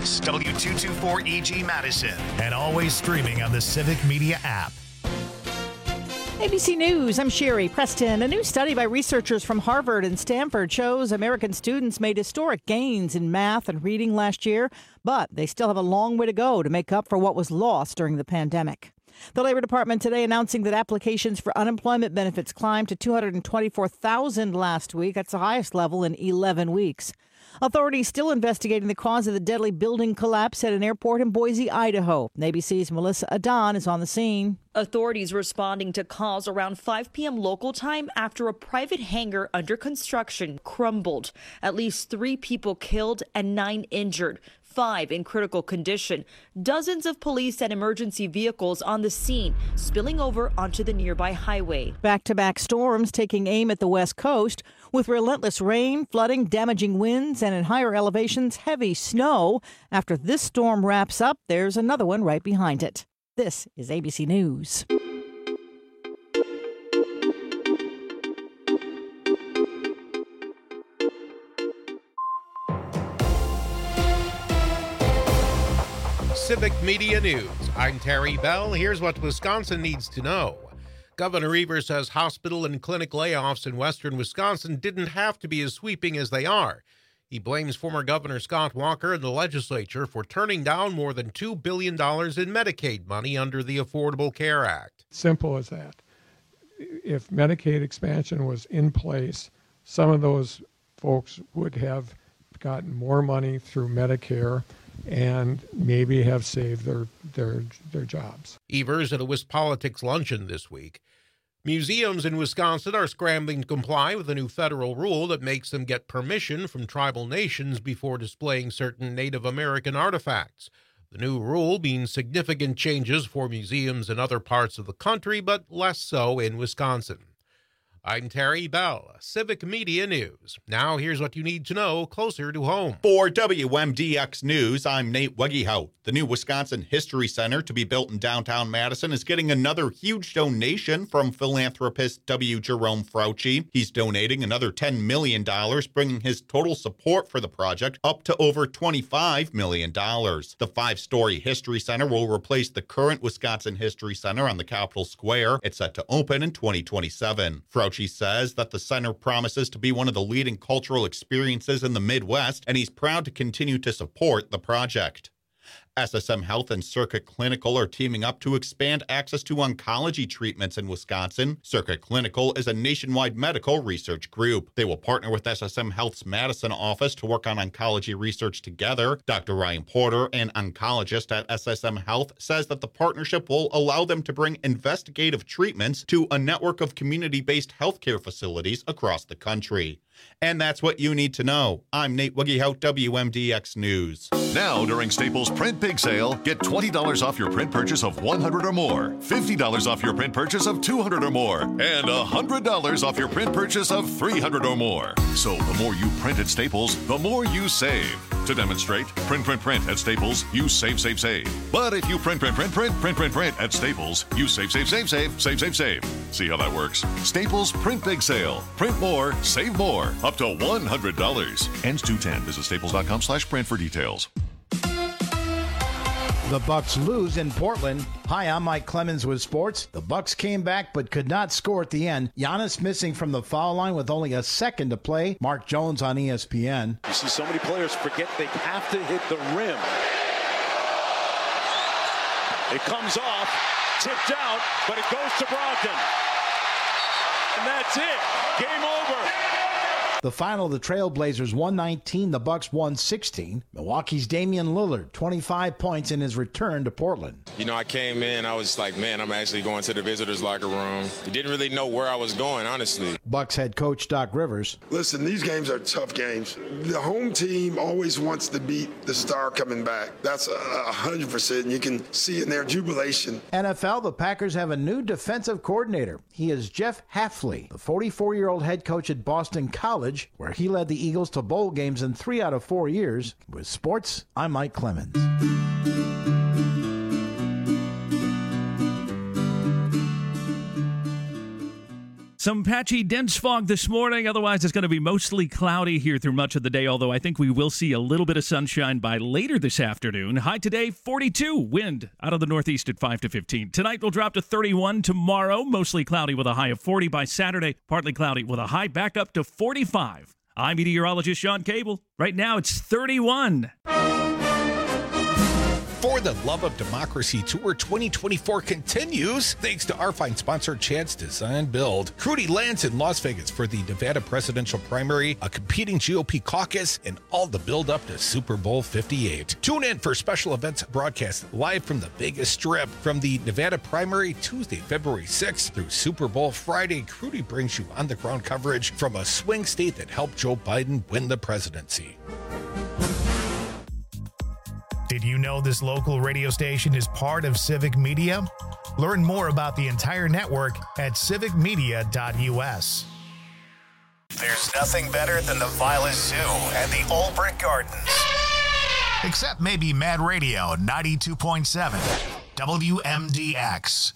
Dallas, W224EG Madison, and always streaming on the Civic Media app. ABC News, I'm Sherry Preston. A new study by researchers from Harvard and Stanford shows American students made historic gains in math and reading last year, but they still have a long way to go to make up for what was lost during the pandemic. The Labor Department today announcing that applications for unemployment benefits climbed to 224,000 last week. That's the highest level in 11 weeks. Authorities still investigating the cause of the deadly building collapse at an airport in Boise, Idaho. ABC's Melissa Adon is on the scene. Authorities responding to calls around 5 p.m. local time after a private hangar under construction crumbled. At least 3 people killed and 9 injured. 5 in critical condition. Dozens of police and emergency vehicles on the scene, spilling over onto the nearby highway. Back-to-back storms taking aim at the West Coast with relentless rain, flooding, damaging winds, and in higher elevations, heavy snow. After this storm wraps up, there's another one right behind it. This is ABC News. Civic Media News. I'm Terry Bell. Here's what Wisconsin needs to know. Governor Evers says hospital and clinic layoffs in western Wisconsin didn't have to be as sweeping as they are. He blames former Governor Scott Walker and the legislature for turning down more than $2 billion in Medicaid money under the Affordable Care Act. Simple as that. If Medicaid expansion was in place, some of those folks would have gotten more money through Medicare and maybe have saved their jobs. Evers at a WisPolitics luncheon this week. Museums in Wisconsin are scrambling to comply with a new federal rule that makes them get permission from tribal nations before displaying certain Native American artifacts. The new rule means significant changes for museums in other parts of the country, but less so in Wisconsin. I'm Terry Bell, Civic Media News. Now here's what you need to know closer to home. For WMDX News, I'm Nate Wegehout. The new Wisconsin History Center to be built in downtown Madison is getting another huge donation from philanthropist W. Jerome Frautschi. He's donating another $10 million, bringing his total support for the project up to over $25 million. The 5-story History Center will replace the current Wisconsin History Center on the Capitol Square. It's set to open in 2027. Frautschi says that the center promises to be one of the leading cultural experiences in the Midwest, and he's proud to continue to support the project. SSM Health and Circuit Clinical are teaming up to expand access to oncology treatments in Wisconsin. Circuit Clinical is a nationwide medical research group. They will partner with SSM Health's Madison office to work on oncology research together. Dr. Ryan Porter, an oncologist at SSM Health, says that the partnership will allow them to bring investigative treatments to a network of community-based healthcare facilities across the country. And that's what you need to know. I'm Nate Wegehout, WMDX News. Now, during Staples Print Big Sale, get $20 off your print purchase of $100 or more, $50 off your print purchase of $200 or more, and $100 off your print purchase of $300 or more. So the more you print at Staples, the more you save. To demonstrate, print at Staples, you save. But if you print at Staples, you save. See how that works? Staples Print Big Sale. Print more, save more. Up to $100. Ends 2/10. Visit staples.com/print for details. The Bucks lose in Portland. Hi, I'm Mike Clemens with sports. The Bucks came back but could not score at the end. Giannis missing from the foul line with only a second to play. Mark Jones on ESPN. You see so many players forget they have to hit the rim. It comes off, tipped out, but it goes to Brogdon. And that's it. Game over. The final, the Trailblazers 119, the Bucks 116. Milwaukee's Damian Lillard, 25 points in his return to Portland. You know, I came in, I was like, man, I'm actually going to the visitors' locker room. Didn't really know where I was going, honestly. Bucks head coach Doc Rivers. Listen, these games are tough games. The home team always wants to beat the star coming back. That's 100%. You can see it in their jubilation. NFL, the Packers have a new defensive coordinator. He is Jeff Hafley, the 44-year-old head coach at Boston College, where he led the Eagles to bowl games in 3 out of 4 years. With sports, I'm Mike Clemens. Some patchy dense fog this morning. Otherwise, it's going to be mostly cloudy here through much of the day, although I think we will see a little bit of sunshine by later this afternoon. High today, 42. Wind out of the northeast at 5 to 15. Tonight will drop to 31. Tomorrow, mostly cloudy with a high of 40. By Saturday, partly cloudy with a high back up to 45. I'm meteorologist Sean Cable. Right now, it's 31. For the Love of Democracy Tour 2024 continues thanks to our fine sponsor, Chad's Design Build. Rudy lands in Las Vegas for the Nevada presidential primary, a competing GOP caucus, and all the build up to Super Bowl 58. Tune in for special events broadcast live from the Vegas Strip from the Nevada primary Tuesday, February 6th through Super Bowl Friday. Rudy brings you on the ground coverage from a swing state that helped Joe Biden win the presidency. Did you know this local radio station is part of Civic Media? Learn more about the entire network at civicmedia.us. There's nothing better than the Violet Zoo and the Old Brick Gardens. Except maybe Mad Radio 92.7 WMDX.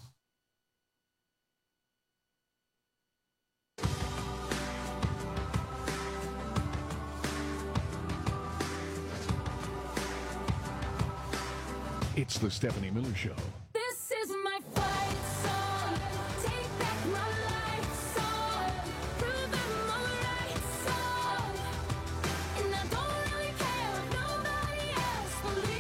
It's the Stephanie Miller Show. This is my fight song. Take back my life song. Prove I'm alright song. And I don't really care if nobody else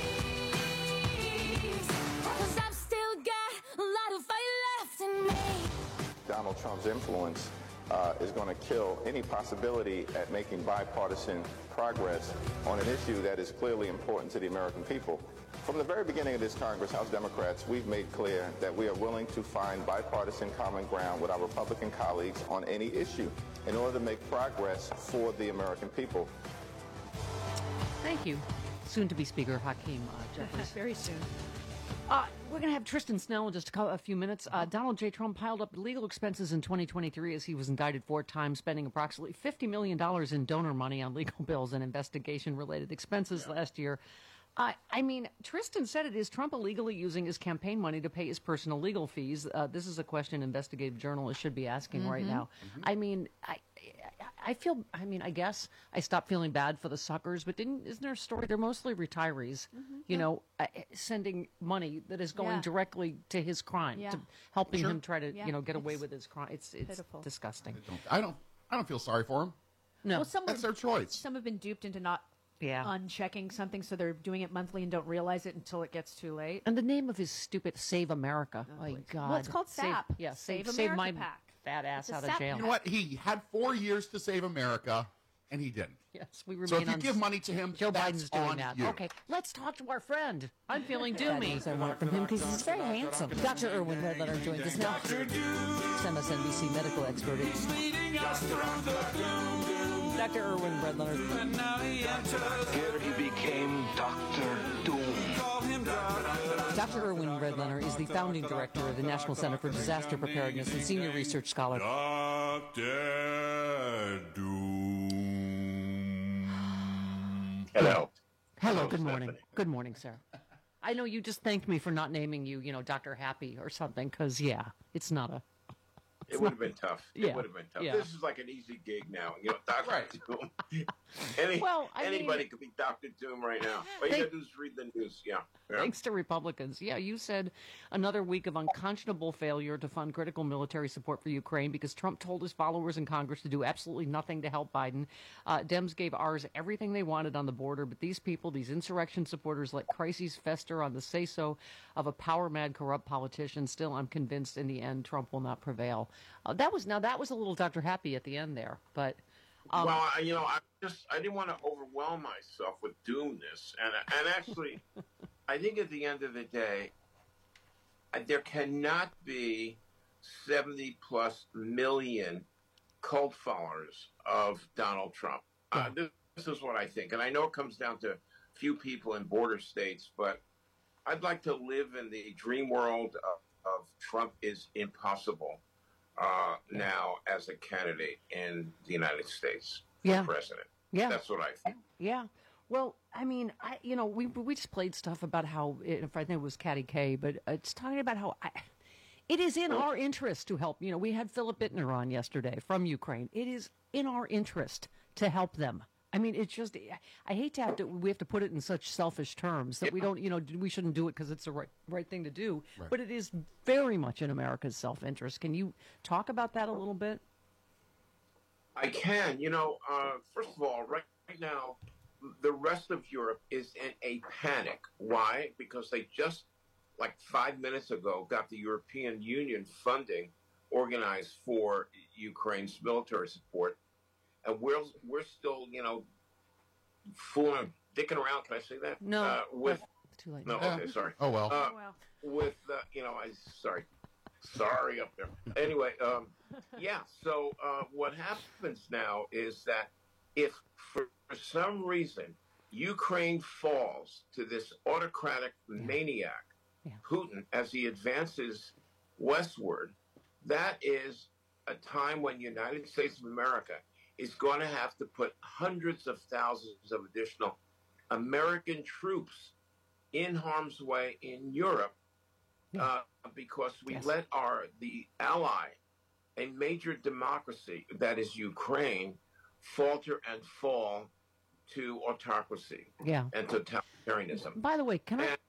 believes. 'Cause I've still got a lot of fight left in me. Donald Trump's influence is going to kill any possibility at making bipartisan progress on an issue that is clearly important to the American people. From the very beginning of this Congress, House Democrats, we've made clear that we are willing to find bipartisan common ground with our Republican colleagues on any issue in order to make progress for the American people. Thank you. Soon-to-be Speaker Hakeem Jeffries. Very soon. We're going to have Tristan Snell in just a few minutes. Donald J. Trump piled up legal expenses in 2023 as he was indicted 4 times, spending approximately $50 million in donor money on legal bills and investigation-related expenses last year. I mean, Tristan said it. Is Trump illegally using his campaign money to pay his personal legal fees? This is a question investigative journalists should be asking right now. I mean, I feel, I guess I stopped feeling bad for the suckers, but isn't there a story? They're mostly retirees, you know, sending money that is going directly to his crime, to helping him try to, you know, get away with his crime. It's disgusting. I don't feel sorry for him. No, well, that's their choice. Some have been duped into not unchecking something, so they're doing it monthly and don't realize it until it gets too late. And the name of his stupid Save America. Oh, my God. Well, it's called SAP. Save my PAC. fat ass out of jail. You know what? He had 4 years to save America, and he didn't. Yes, we remain. So if you give money to him, Joe that's Biden's doing on that. you. Okay, let's talk to our friend. I'm feeling doomy. I want from him because he's very handsome. Dr. Irwin Redletter joins us now. MSNBC medical expert. Dr. Irwin Redletter. Here he became Dr. Doom. Dr. Irwin Redletter is the founding director of the National Center for Disaster Preparedness and senior research scholar. Dr. Doom. Hello. Hello, good morning. Good morning, sir. I know you just thanked me for not naming you, you know, Dr. Happy or something, because, it's not a... It would have been tough. Yeah. It would have been tough. Yeah. This is like an easy gig now. You know, Dr. Doom. Anybody could be Dr. Doom right now. All you got to do is read the news. Yeah. Thanks to Republicans. Yeah, you said another week of unconscionable failure to fund critical military support for Ukraine because Trump told his followers in Congress to do absolutely nothing to help Biden. Dems gave ours everything they wanted on the border, but these people, these insurrection supporters, let crises fester on the say-so of a power-mad, corrupt politician. Still, I'm convinced in the end Trump will not prevail. That was a little Dr. Happy at the end there, but... well, you know, I didn't want to overwhelm myself with doomness, and actually, I think at the end of the day, there cannot be 70+ million cult followers of Donald Trump. This is what I think, and I know it comes down to few people in border states, but I'd like to live in the dream world of Trump is impossible. Now as a candidate in the United States for president. Yeah. That's what I think. Yeah. Well, I mean, we just played stuff about how, I think it was Catty K, but it's talking about how It is in our interest to help. We had Philip Bittner on yesterday from Ukraine. It is in our interest to help them. I mean, it's just, I hate to we have to put it in such selfish terms that we don't, we shouldn't do it because it's the right thing to do. Right. But it is very much in America's self-interest. Can you talk about that a little bit? I can. First of all, right now, the rest of Europe is in a panic. Why? Because they just, like 5 minutes ago, got the European Union funding organized for Ukraine's military support. And we're still, fooling, dicking around. Can I say that? No. Too late. No, okay, sorry. Oh, well. Sorry up there. Anyway, so what happens now is that if for some reason Ukraine falls to this autocratic maniac, Putin, as he advances westward, that is a time when the United States of America is going to have to put hundreds of thousands of additional American troops in harm's way in Europe because we let the ally, a major democracy that is Ukraine, falter and fall to autocracy and totalitarianism. By the way,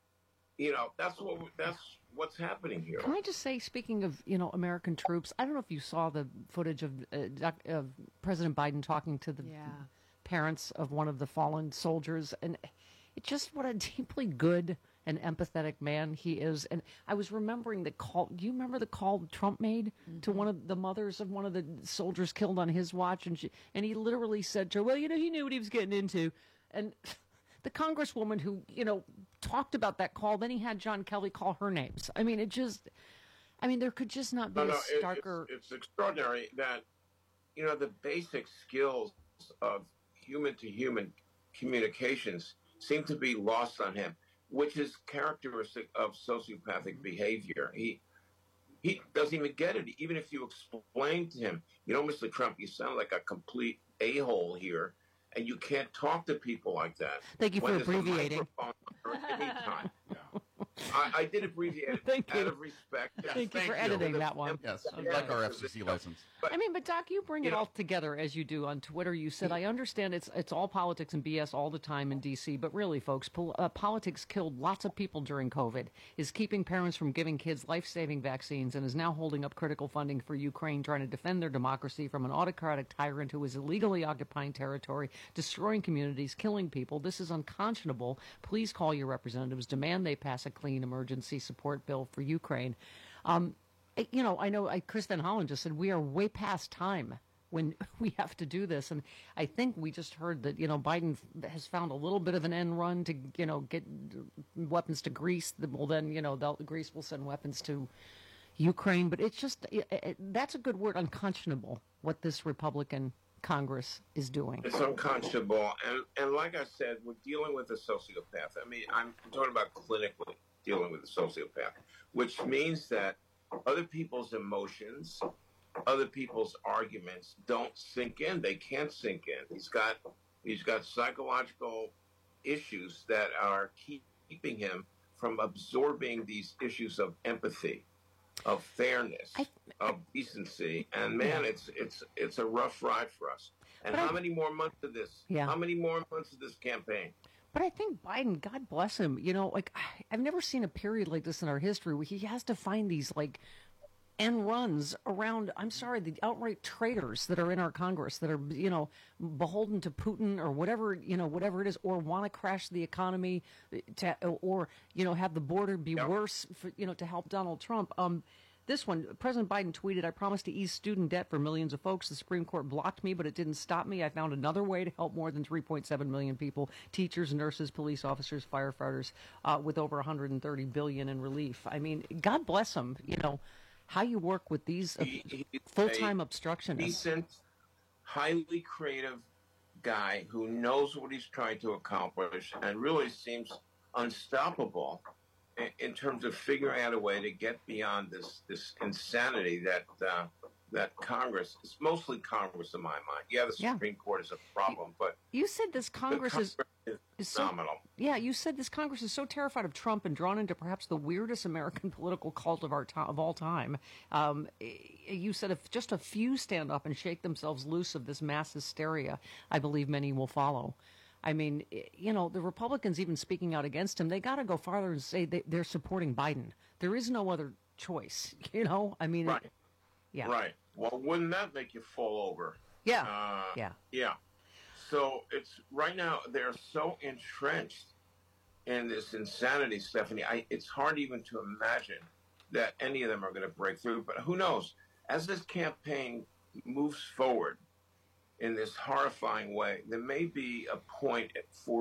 that's what's happening here. Can I just say, speaking of, American troops, I don't know if you saw the footage of President Biden talking to the parents of one of the fallen soldiers, and it's just what a deeply good and empathetic man he is. And I was remembering the call. Do you remember the call Trump made to one of the mothers of one of the soldiers killed on his watch? And he literally said to her, well, he knew what he was getting into. And the congresswoman who, talked about that call, then he had John Kelly call her names. I mean, there could just not be a starker. It's extraordinary that, the basic skills of human-to-human communications seem to be lost on him, which is characteristic of sociopathic behavior. He doesn't even get it. Even if you explain to him, Mr. Trump, you sound like a complete a-hole here, and you can't talk to people like that. Thank you for abbreviating. Anytime. I did abbreviate it out of respect. Yes, thank you for editing that one. Yes, like our FCC license. But, but Doc, you bring it all together as you do on Twitter. You said, I understand it's all politics and BS all the time in D.C., but really, folks, politics killed lots of people during COVID, is keeping parents from giving kids life-saving vaccines, and is now holding up critical funding for Ukraine, trying to defend their democracy from an autocratic tyrant who is illegally occupying territory, destroying communities, killing people. This is unconscionable. Please call your representatives. Demand they pass a clean emergency support bill for Ukraine. I know Chris Van Hollen just said we are way past time when we have to do this. And I think we just heard that, Biden has found a little bit of an end run to, get weapons to Greece. Well, then, Greece will send weapons to Ukraine. But it's just, that's a good word, unconscionable, what this Republican Congress is doing. It's unconscionable. And like I said, we're dealing with a sociopath. I mean, I'm talking about clinically dealing with a sociopath, which means that other people's emotions, other people's arguments don't sink in. They can't sink in. He's got psychological issues that are keeping him from absorbing these issues of empathy, of fairness, of decency. And man, it's a rough ride for us. And how many more months of this? Yeah. How many more months of this campaign? But I think Biden, God bless him, I've never seen a period like this in our history where he has to find these end runs around, the outright traitors that are in our Congress that are, beholden to Putin or whatever it is, or want to crash the economy or have the border be worse, for, to help Donald Trump. This one, President Biden tweeted, I promised to ease student debt for millions of folks. The Supreme Court blocked me, but it didn't stop me. I found another way to help more than 3.7 million people, teachers, nurses, police officers, firefighters, with over $130 billion in relief. I mean, God bless him, how you work with these full-time obstructionists. Decent, highly creative guy who knows what he's trying to accomplish and really seems unstoppable in terms of figuring out a way to get beyond this insanity that that Congress, it's mostly Congress in my mind. Yeah, the Supreme Court is a problem, but You said this Congress is phenomenal. Yeah, you said this Congress is so terrified of Trump and drawn into perhaps the weirdest American political cult of all time. You said if just a few stand up and shake themselves loose of this mass hysteria, I believe many will follow. I mean, the Republicans even speaking out against him, they got to go farther and say they're supporting Biden. There is no other choice, I mean, Right. Yeah. Right. Well, wouldn't that make you fall over? Yeah. Yeah. So it's right now they're so entrenched in this insanity, Stephanie. It's hard even to imagine that any of them are going to break through. But who knows? As this campaign moves forward in this horrifying way, there may be a point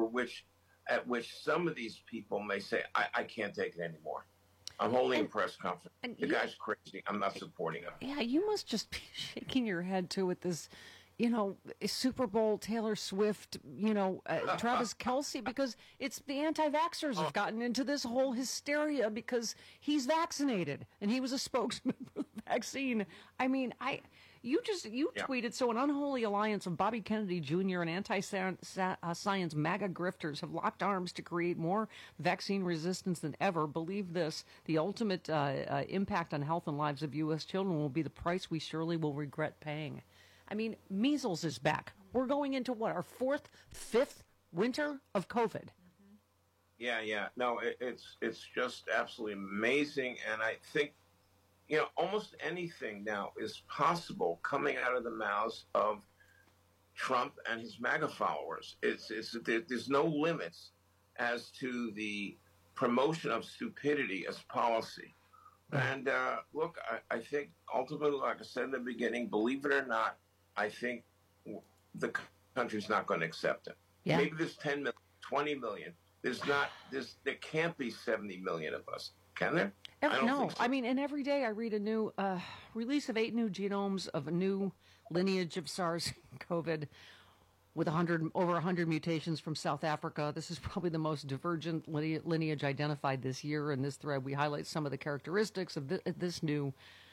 at which some of these people may say, "I can't take it anymore. I'm holding a press conference. The guy's crazy. I'm not supporting him." Yeah, you must just be shaking your head too at this, Super Bowl, Taylor Swift, Travis Kelce, because it's the anti-vaxxers have gotten into this whole hysteria because he's vaccinated and he was a spokesman for the vaccine. I mean, you tweeted, so an unholy alliance of Bobby Kennedy Jr. and anti-science MAGA grifters have locked arms to create more vaccine resistance than ever. Believe this, the ultimate impact on health and lives of U.S. children will be the price we surely will regret paying. I mean, measles is back. We're going into our fifth winter of COVID. Yeah. No, it's just absolutely amazing. And I think, almost anything now is possible coming out of the mouths of Trump and his MAGA followers. There's no limits as to the promotion of stupidity as policy. And look, I think ultimately, like I said in the beginning, believe it or not, I think the country's not going to accept it. Yeah. Maybe there's 10 million, 20 million. There can't be 70 million of us. Can there? No. I mean, and every day I read a new release of 8 new genomes of a new lineage of SARS-CoV with over 100 mutations from South Africa. This is probably the most divergent lineage identified this year. In this thread, we highlight some of the characteristics of this new.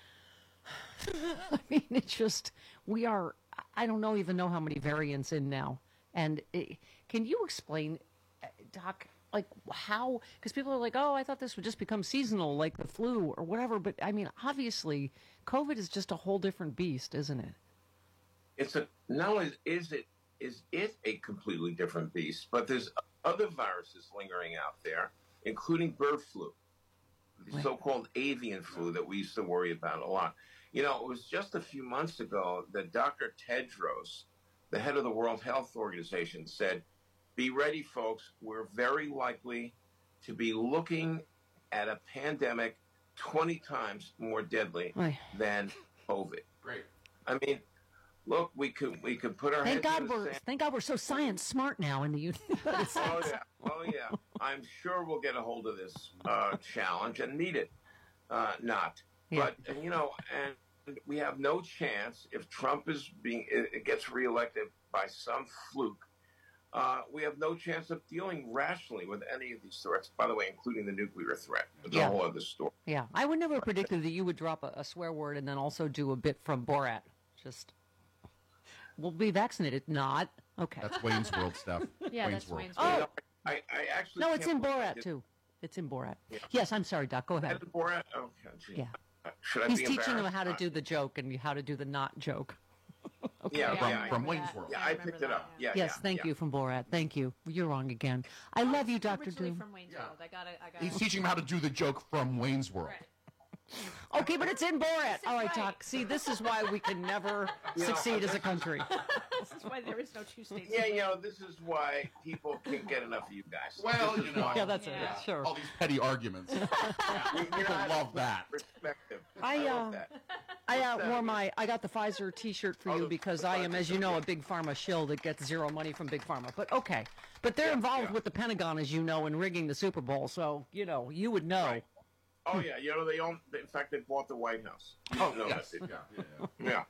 I mean, it's just, I don't even know how many variants in now. And can you explain, Doc, like how, because people are like, I thought this would just become seasonal, like the flu or whatever. But I mean, obviously, COVID is just a whole different beast, isn't it? Not only is it a completely different beast, but there's other viruses lingering out there, including bird flu, the so-called avian flu that we used to worry about a lot. It was just a few months ago that Dr. Tedros, the head of the World Health Organization, said, "Be ready, folks. We're very likely to be looking at a pandemic 20 times more deadly than COVID." Great. I mean, look, we could put our Thank heads in God the sand. Thank God we're so science smart now in the United States. Oh yeah. I'm sure we'll get a hold of this challenge and meet it. Not. Yeah. But and we have no chance if Trump gets reelected by some fluke. We have no chance of dealing rationally with any of these threats, by the way, including the nuclear threat. It's a whole other story. Yeah, I would never have predicted that you would drop a swear word and then also do a bit from Borat. Just, we'll be vaccinated. Not. Okay. That's Wayne's World stuff. Yeah, Wayne's that's World. Wayne's World. I actually No, it's can't in believe I Borat, did- too. It's in Borat. Yeah. Yes, I'm sorry, Doc. Go ahead. Is that Borat? Okay. Gee. Yeah. Should I He's be teaching them embarrassed? how to do the joke and how to do the not joke. From Wayne's World. Yeah, I picked it up. Yeah. Yes, thank you from Borat. Thank you. You're wrong again. I love you, Dr. Originally Doom. from Wayne's World. I got He's teaching him how to do the joke from Wayne's World. Okay, but it's in Borat. All right, Doc. See, this is why we can never succeed as a country. This is why there is no two states. Yeah, this is why people can't get enough of you guys. Well, This is why. Yeah, that's it. Sure. All these petty arguments. People love that. Perspective. I love that. I got the Pfizer T-shirt for you because I am, as you know, a Big Pharma shill that gets zero money from Big Pharma. But okay, but they're involved with the Pentagon, as you know, in rigging the Super Bowl. So you would know. Right. Oh yeah, they own. In fact, they bought the White House. Oh yes. Yeah. Yeah.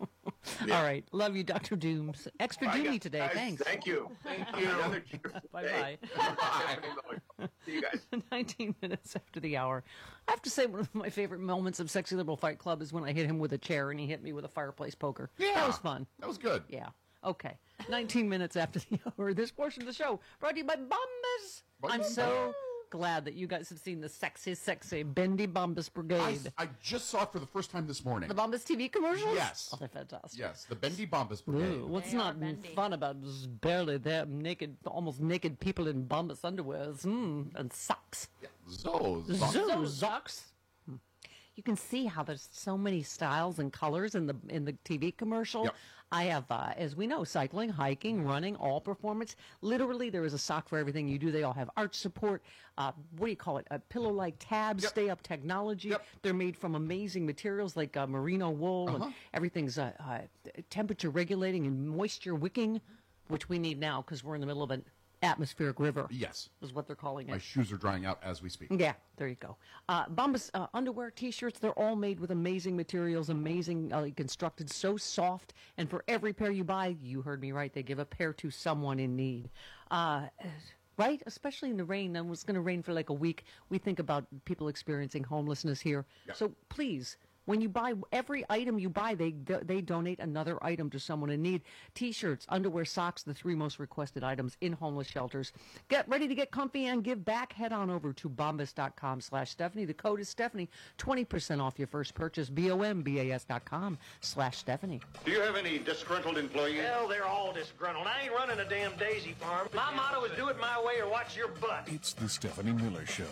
All right. Love you, Dr. Dooms. Extra doomy today. Guys, Thanks. Thank you. Thank you. Bye-bye. See you guys. 19 minutes after the hour. I have to say, one of my favorite moments of Sexy Liberal Fight Club is when I hit him with a chair and he hit me with a fireplace poker. Yeah. That was fun. That was good. Yeah. Okay. 19 minutes after the hour. This portion of the show brought to you by Bombas. I'm so glad that you guys have seen the sexy Bendy Bombas Brigade. I just saw it for the first time this morning. The Bombas TV commercials? Yes. Oh, they're fantastic. Yes, the Bendy Bombas Brigade. Ooh, what's not fun about just barely there naked, almost naked people in Bombas underwears and socks? Yeah. Those socks. You can see how there's so many styles and colors in the TV commercial. Yep. I have, as we know, cycling, hiking, running, all performance. Literally, there is a sock for everything you do. They all have arch support. What do you call it? Pillow-like tabs, stay-up technology. They're made from amazing materials like merino wool, and everything's temperature regulating and moisture wicking, which we need now because we're in the middle of an atmospheric river. Yes. Is what they're calling it. My shoes are drying out as we speak. Yeah, there you go. Bombas underwear, T-shirts, they're all made with amazing materials, amazing constructed, so soft. And for every pair you buy, you heard me right, they give a pair to someone in need. Right? Especially in the rain. And it's going to rain for like a week. We think about people experiencing homelessness here. Yeah. So please, when you buy, every item you buy, they donate another item to someone in need. T-shirts, underwear, socks, the 3 most requested items in homeless shelters. Get ready to get comfy and give back. Head on over to bombas.com/Stephanie. The code is Stephanie. 20% off your first purchase. BOMBAS.com/Stephanie. Do you have any disgruntled employees? Hell, they're all disgruntled. I ain't running a damn daisy farm. My motto is do it my way or watch your butt. It's the Stephanie Miller Show.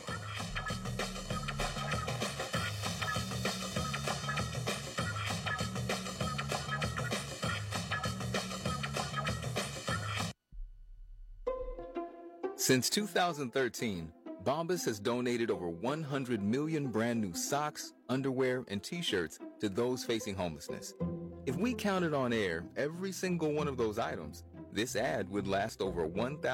Since 2013, Bombas has donated over 100 million brand new socks, underwear, and T-shirts to those facing homelessness. If we counted on air every single one of those items, this ad would last over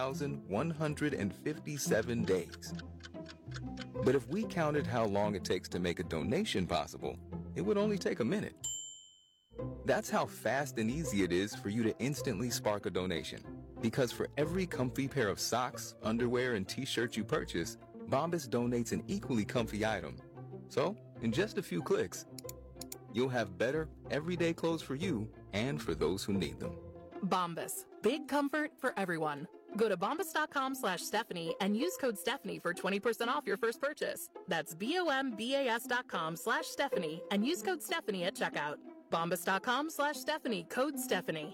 1,157 days. But if we counted how long it takes to make a donation possible, it would only take a minute. That's how fast and easy it is for you to instantly spark a donation. Because for every comfy pair of socks, underwear, and T-shirts you purchase, Bombas donates an equally comfy item. So, in just a few clicks, you'll have better, everyday clothes for you and for those who need them. Bombas. Big comfort for everyone. Go to bombas.com/Stephanie and use code Stephanie for 20% off your first purchase. That's BOMBAS.com/Stephanie and use code Stephanie at checkout. Bombas.com/Stephanie, code Stephanie.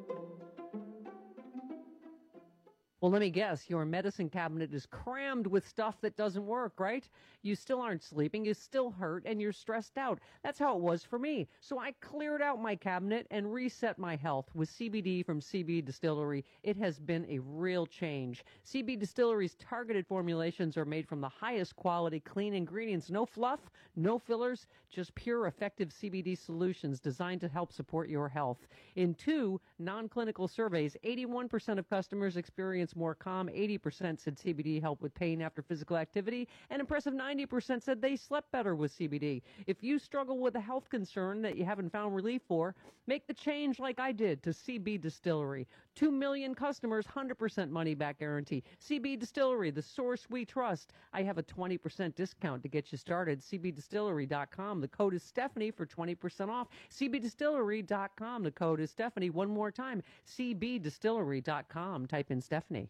Well, let me guess, your medicine cabinet is crammed with stuff that doesn't work, right? You still aren't sleeping, you still hurt, and you're stressed out. That's how it was for me. So I cleared out my cabinet and reset my health with CBD from CB Distillery. It has been a real change. CB Distillery's targeted formulations are made from the highest quality, clean ingredients. No fluff, no fillers, just pure, effective CBD solutions designed to help support your health. In 2 non-clinical surveys, 81% of customers experience more calm, 80% said CBD helped with pain after physical activity, and impressive 90% said they slept better with CBD. If you struggle with a health concern that you haven't found relief for, make the change like I did to CB Distillery. 2 million customers, 100% money back guarantee. CB Distillery, the source we trust. I have a 20% discount to get you started. CBDistillery.com. The code is Stephanie for 20% off. CBDistillery.com. The code is Stephanie. One more time. CBDistillery.com. Type in Stephanie.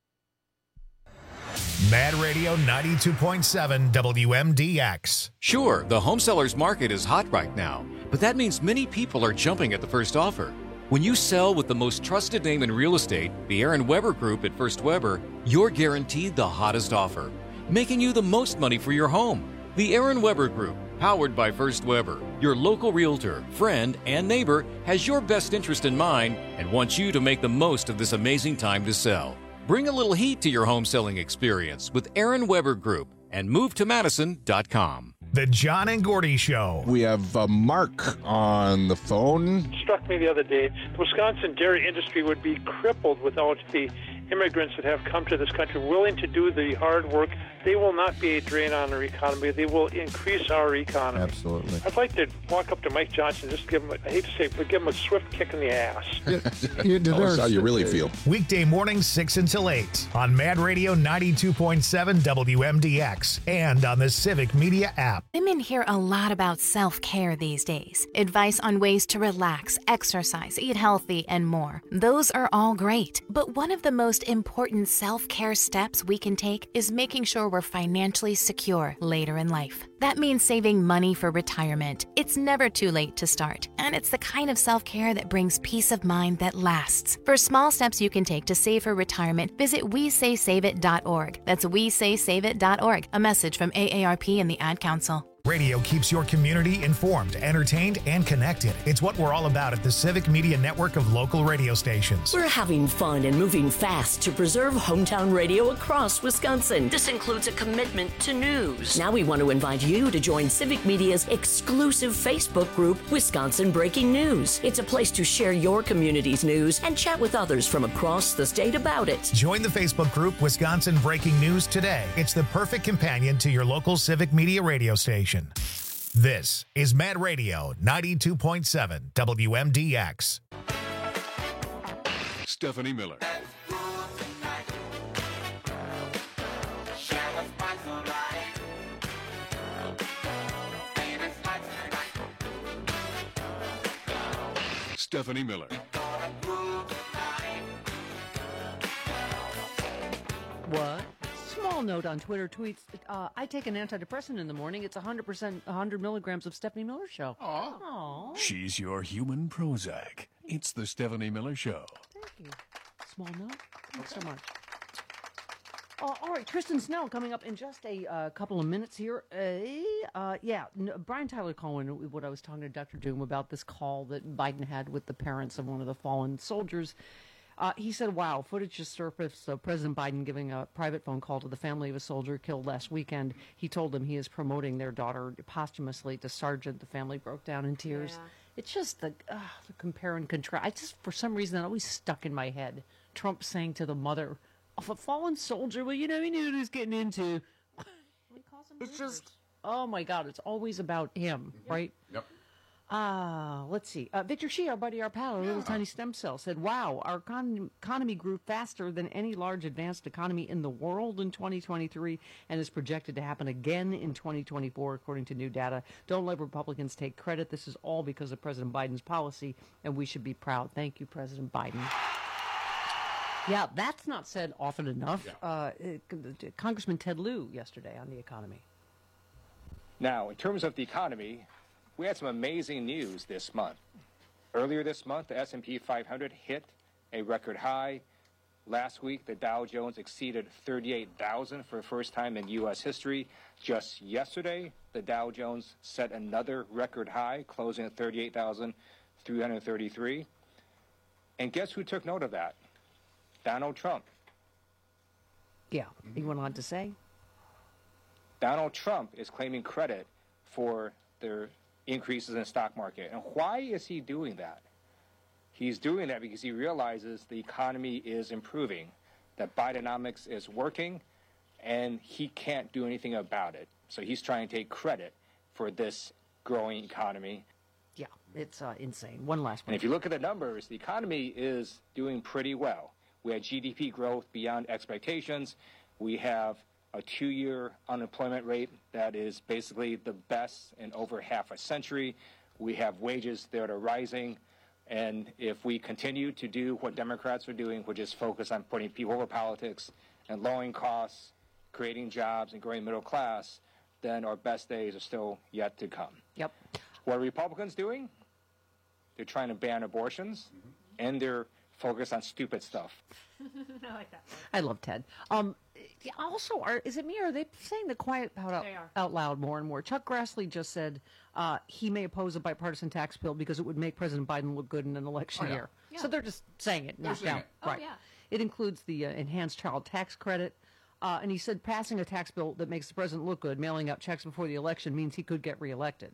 Mad Radio 92.7 WMDX. Sure, the home seller's market is hot right now, but that means many people are jumping at the first offer. When you sell with the most trusted name in real estate, the Aaron Weber Group at First Weber, you're guaranteed the hottest offer, making you the most money for your home. The Aaron Weber Group, powered by First Weber, your local realtor, friend, and neighbor, has your best interest in mind and wants you to make the most of this amazing time to sell. Bring a little heat to your home selling experience with Aaron Weber Group and move to Madison.com. The John and Gordy Show. We have Mark on the phone. It struck me the other day, the Wisconsin dairy industry would be crippled without the immigrants that have come to this country willing to do the hard work they will not be a drain on our economy. They will increase our economy. Absolutely. I'd like to walk up to Mike Johnson and just give him, I hate to say it, but give him a swift kick in the ass. Tell us how you really feel. Weekday mornings 6 until 8 on Mad Radio 92.7 WMDX and on the Civic Media app. Women hear a lot about self-care these days. Advice on ways to relax, exercise, eat healthy, and more. Those are all great. But one of the most important self-care steps we can take is making sure we're financially secure later in life. That means saving money for retirement. It's never too late to start, and it's the kind of self-care that brings peace of mind that lasts. For small steps you can take to save for retirement, visit WeSaySaveIt.org. That's WeSaySaveIt.org. A message from AARP and the Ad Council. Radio keeps your community informed, entertained, and connected. It's what we're all about at the Civic Media Network of local radio stations. We're having fun and moving fast to preserve hometown radio across Wisconsin. This includes a commitment to news. Now we want to invite you to join Civic Media's exclusive Facebook group, Wisconsin Breaking News. It's a place to share your community's news and chat with others from across the state about it. Join the Facebook group Wisconsin Breaking News today. It's the perfect companion to your local Civic Media radio station. This is Mad Radio 92.7 WMDX. Stephanie Miller. Stephanie Miller. What? Small note on Twitter tweets. I take an antidepressant in the morning. It's 100 milligrams of Stephanie Miller Show. Aww. She's your human Prozac. It's the Stephanie Miller Show. Thank you. Small note. Thanks so much. All right, Tristan Snell coming up in just a couple of minutes here. Brian Tyler Cohen, what I was talking to Dr. Doom about this call that Biden had with the parents of one of the fallen soldiers. He said, wow, footage has surfaced of President Biden giving a private phone call to the family of a soldier killed last weekend. He told them he is promoting their daughter posthumously to sergeant. The family broke down in tears. Yeah. It's just the compare and contrast. For some reason, that always stuck in my head. Trump saying to the mother of a fallen soldier, well, he knew what he was getting into. It's just, oh my God, it's always about him, right? Yep. Let's see. Victor Shee, our buddy, our pal, our little tiny stem cell, said, wow, our economy grew faster than any large advanced economy in the world in 2023 and is projected to happen again in 2024, according to new data. Don't let Republicans take credit. This is all because of President Biden's policy, and we should be proud. Thank you, President Biden. Yeah, that's not said often enough. Yeah. Congressman Ted Lieu yesterday on the economy. Now, in terms of the economy, we had some amazing news this month. Earlier this month, the S&P 500 hit a record high. Last week, the Dow Jones exceeded 38,000 for the first time in U.S. history. Just yesterday, the Dow Jones set another record high, closing at 38,333. And guess who took note of that? Donald Trump. Yeah, he went on to say? Donald Trump is claiming credit for their increases in the stock market. And why is he doing that? He's doing that because he realizes the economy is improving, that Bidenomics is working, and he can't do anything about it. So he's trying to take credit for this growing economy. Yeah, it's insane. One last one. And if you look at the numbers, the economy is doing pretty well. We had GDP growth beyond expectations. We have a 2-year unemployment rate that is basically the best in over half a century. We have wages that are rising. And if we continue to do what Democrats are doing, which is focus on putting people over politics and lowering costs, creating jobs, and growing middle class, then our best days are still yet to come. Yep. What are Republicans doing? They're trying to ban abortions, and they're focused on stupid stuff. I like that. I love Ted. Also, is it me or are they saying the quiet out loud more and more? Chuck Grassley just said he may oppose a bipartisan tax bill because it would make President Biden look good in an election year. Yeah. So they're just saying it. Not down. Right. Yeah. It includes the enhanced child tax credit. And he said passing a tax bill that makes the president look good, mailing out checks before the election, means he could get reelected.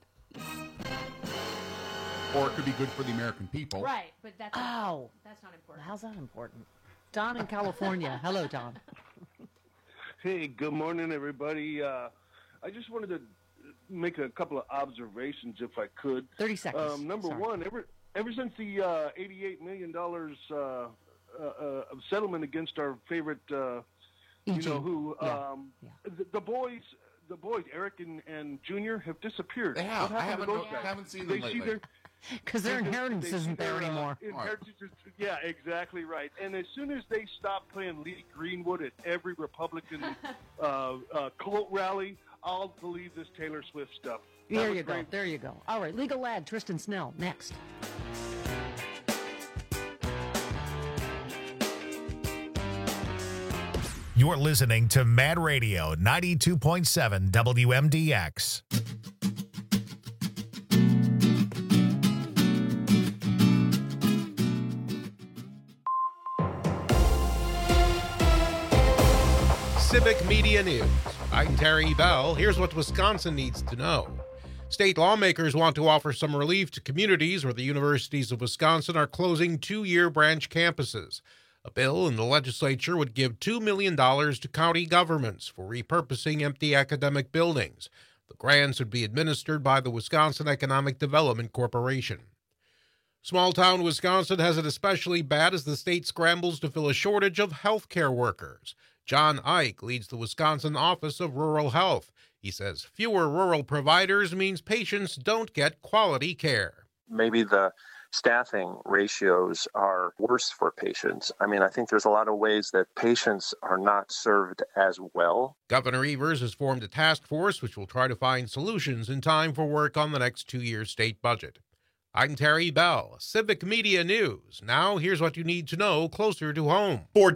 Or it could be good for the American people. Right, but that's not important. How's that important? Don in California. Hello, Don. Hey, good morning, everybody. I just wanted to make a couple of observations, if I could. 30 seconds. Number one, ever since the $88 million of settlement against our favorite, you know who, the boys, Eric and Junior, have disappeared. They have. What I happened to those guys? haven't seen them lately. Because their inheritance isn't there anymore. Yeah, exactly right. And as soon as they stop playing Lee Greenwood at every Republican cult rally, I'll believe this Taylor Swift stuff. There you go. There you go. All right, legal lad Tristan Snell next. You're listening to Mad Radio 92.7 WMDX. Civic Media News. I'm Terry Bell. Here's what Wisconsin needs to know. State lawmakers want to offer some relief to communities where the universities of Wisconsin are closing two-year branch campuses. A bill in the legislature would give $2 million to county governments for repurposing empty academic buildings. The grants would be administered by the Wisconsin Economic Development Corporation. Small-town Wisconsin has it especially bad as the state scrambles to fill a shortage of healthcare workers. John Ike leads the Wisconsin Office of Rural Health. He says fewer rural providers means patients don't get quality care. Maybe the staffing ratios are worse for patients. I mean, I think there's a lot of ways that patients are not served as well. Governor Evers has formed a task force which will try to find solutions in time for work on the next two-year state budget. I'm Terry Bell, Civic Media News. Now, here's what you need to know closer to home. For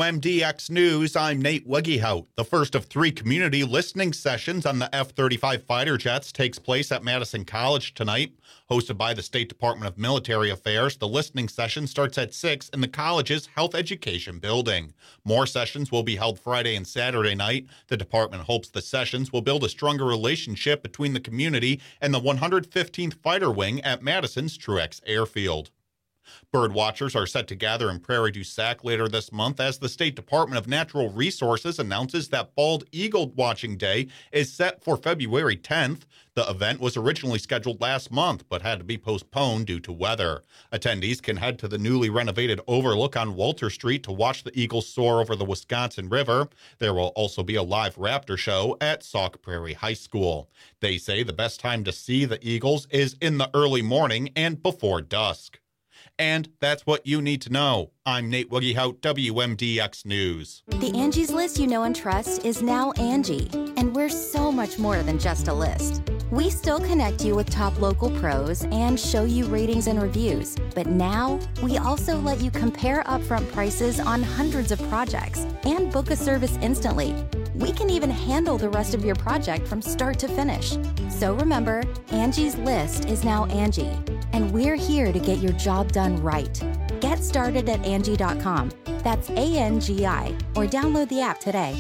WMDX News, I'm Nate Wegehout. The first of three community listening sessions on the F-35 fighter jets takes place at Madison College tonight. Hosted by the State Department of Military Affairs, the listening session starts at 6 in the college's Health Education building. More sessions will be held Friday and Saturday night. The department hopes the sessions will build a stronger relationship between the community and the 115th Fighter Wing at Madison's Truex Airfield. Bird watchers are set to gather in Prairie du Sac later this month as the State Department of Natural Resources announces that Bald Eagle Watching Day is set for February 10th. The event was originally scheduled last month, but had to be postponed due to weather. Attendees can head to the newly renovated overlook on Walter Street to watch the eagles soar over the Wisconsin River. There will also be a live raptor show at Sauk Prairie High School. They say the best time to see the eagles is in the early morning and before dusk. And that's what you need to know. I'm Nate Wegehout, WMDX News. The Angie's List you know and trust is now Angie, and we're so much more than just a list. We still connect you with top local pros and show you ratings and reviews, but now we also let you compare upfront prices on hundreds of projects and book a service instantly. We can even handle the rest of your project from start to finish. So remember, Angie's List is now Angie, and we're here to get your job done right. Get started at Angie.com. That's ANGI, or download the app today.